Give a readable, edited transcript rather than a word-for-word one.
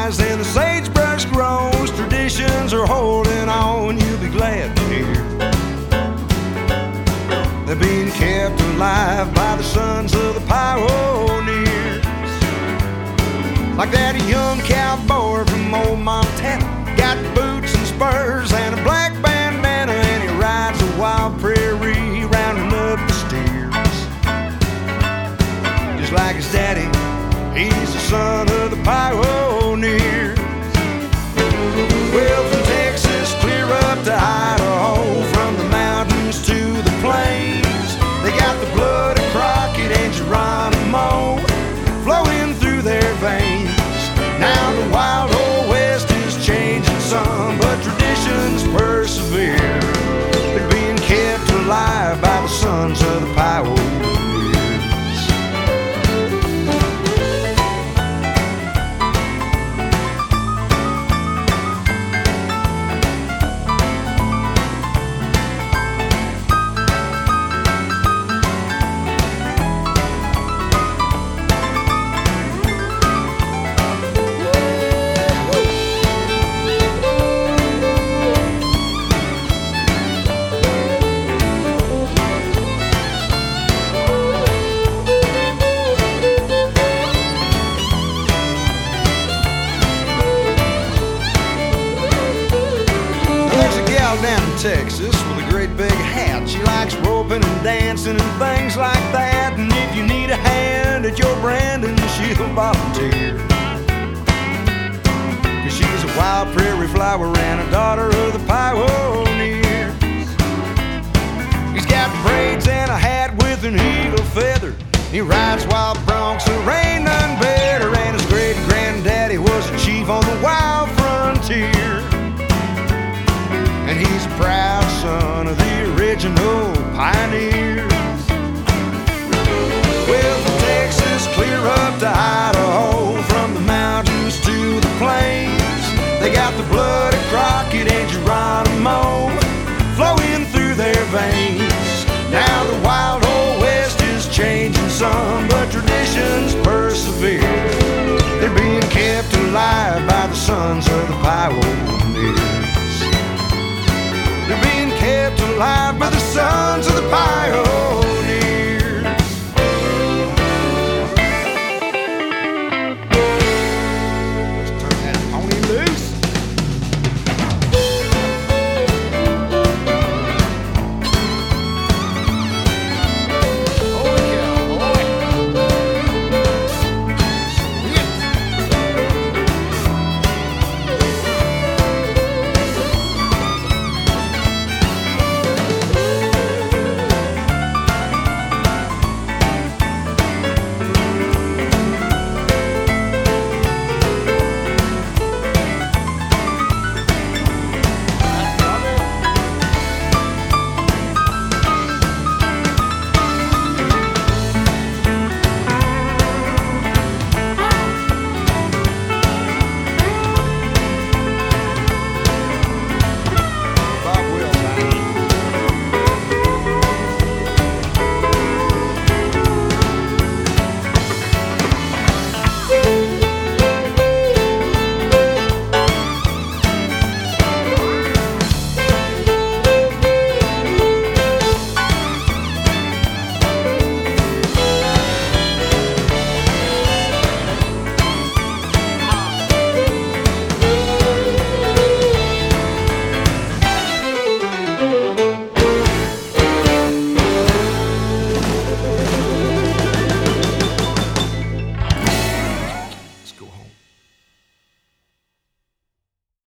dies and the sagebrush grows, traditions are holding on, you'll be glad to hear. They're being kept alive by the sons of the pioneers. Like that young cowboy from old Montana, got boots and spurs and a black bandana, and he rides a wild prairie rounding up the steers. Just like his daddy, he's the son of the pioneers. Well, from Texas clear up to Idaho, from the mountains to the plains, they got the blood of Crockett and Geronimo flowing through their veins. Now the wild old west is changing some, but traditions persevere. They're being kept alive by the sons of the pioneers. Down in Texas with a great big hat. She likes roping and dancing and things like that. And if you need a hand at your branding, she'll volunteer. 'Cause she's a wild prairie flower and a daughter of the pioneers. He's got braids and a hat with an eagle feather. He rides wild broncs, there ain't none better. And his great granddaddy was a chief on the wild frontier.